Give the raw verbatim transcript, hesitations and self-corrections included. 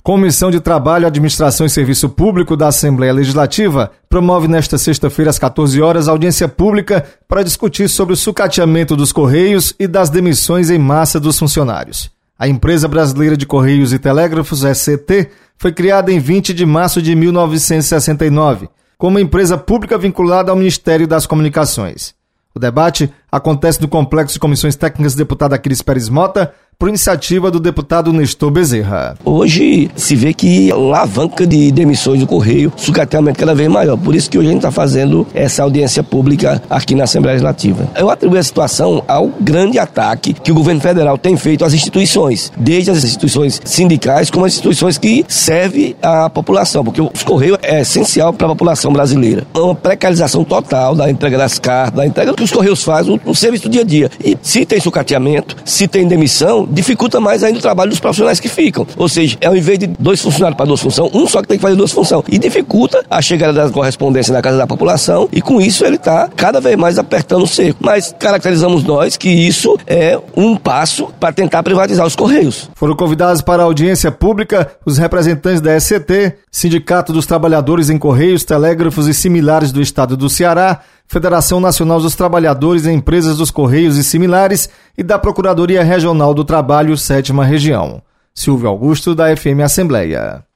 Comissão de Trabalho, Administração e Serviço Público da Assembleia Legislativa promove nesta sexta-feira às quatorze horas audiência pública para discutir sobre o sucateamento dos Correios e das demissões em massa dos funcionários. A Empresa Brasileira de Correios e Telégrafos, E C T, foi criada em vinte de março de mil novecentos e sessenta e nove, como empresa pública vinculada ao Ministério das Comunicações. O debate acontece no Complexo de Comissões Técnicas do deputado Aquiles Pérez Mota, por iniciativa do deputado Nestor Bezerra. Hoje se vê que a alavanca de demissões do Correio, sucateamento cada vez maior. Por isso que hoje a gente está fazendo essa audiência pública aqui na Assembleia Legislativa. Eu atribuo a situação ao grande ataque que o governo federal tem feito às instituições, desde as instituições sindicais como as instituições que servem à população, porque os Correios é essencial para a população brasileira. É uma precarização total da entrega das cartas, da entrega que os Correios fazem no serviço do dia a dia. E se tem sucateamento, se tem demissão, dificulta mais ainda o trabalho dos profissionais que ficam. Ou seja, ao invés de dois funcionários para duas funções, um só que tem que fazer duas funções. E dificulta a chegada da correspondência na casa da população e com isso ele está cada vez mais apertando o cerco. Mas caracterizamos nós que isso é um passo para tentar privatizar os Correios. Foram convidados para a audiência pública os representantes da E C T, Sindicato dos Trabalhadores em Correios, Telégrafos e Similares do Estado do Ceará, Federação Nacional dos Trabalhadores em Empresas dos Correios e Similares e da Procuradoria Regional do Trabalho, sétima Região. Silvio Augusto, da F M Assembleia.